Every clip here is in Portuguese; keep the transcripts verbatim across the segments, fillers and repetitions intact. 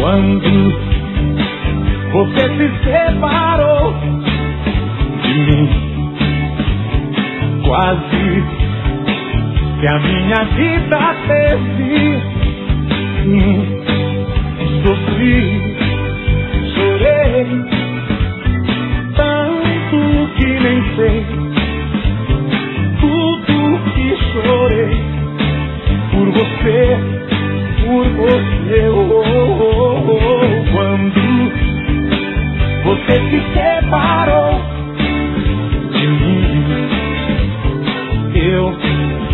Quando você se separou de mim, quase que a minha vida teve fim. Sofri, chorei tanto que nem sei tudo que chorei por você, por você. Oh, oh, oh. Quando você se separou de mim, eu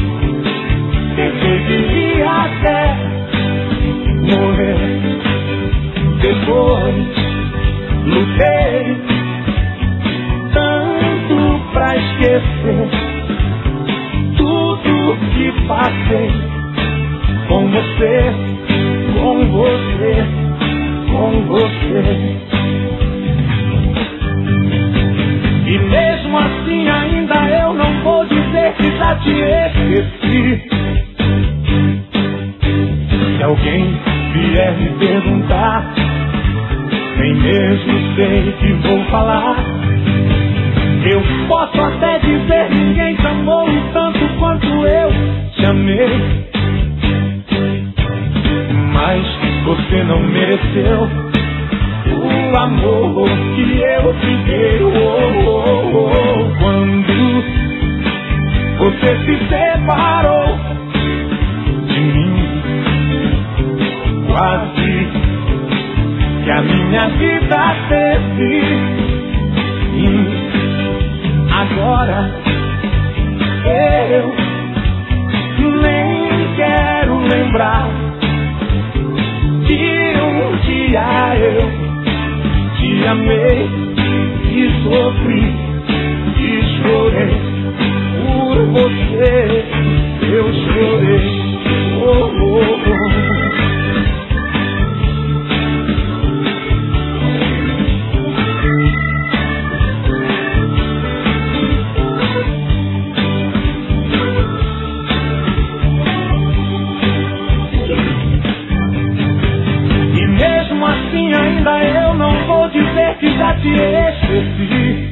preferiria até morrer. Depois lutei tanto pra esquecer tudo que passei com você, com você, com você. E mesmo assim ainda eu não vou dizer que já te esqueci. Se alguém vier me perguntar, nem mesmo sei que vou falar. Eu posso até dizer: ninguém te amou tanto quanto eu te amei. Mas você não mereceu o amor que eu te dei. Oh, oh, oh. Quando você se separou de mim, quase que a minha vida teve fim. Agora eu nem quero lembrar que um dia eu te amei e sofri e chorei por você. Eu chorei. Oh, oh, oh. Ainda eu não vou dizer que já te esqueci.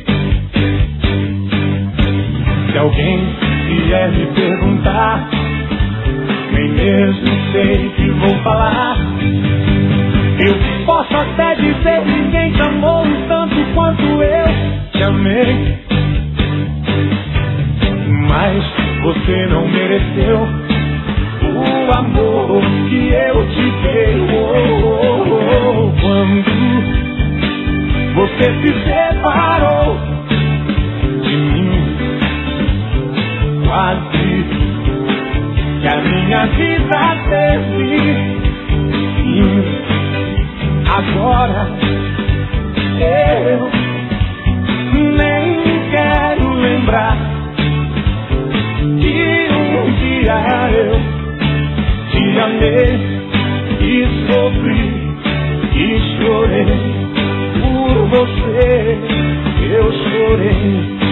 Se alguém vier me perguntar, nem mesmo sei que vou falar. Eu posso até dizer: ninguém te amou tanto quanto eu te amei. Mas você não mereceu o amor que eu te dei. Oh, oh, oh. Quando você se separou de mim, quase que a minha vida teve fim. Agora eu nem quero lembrar que um dia eu te amei e sofri e chorei por você. Eu chorei.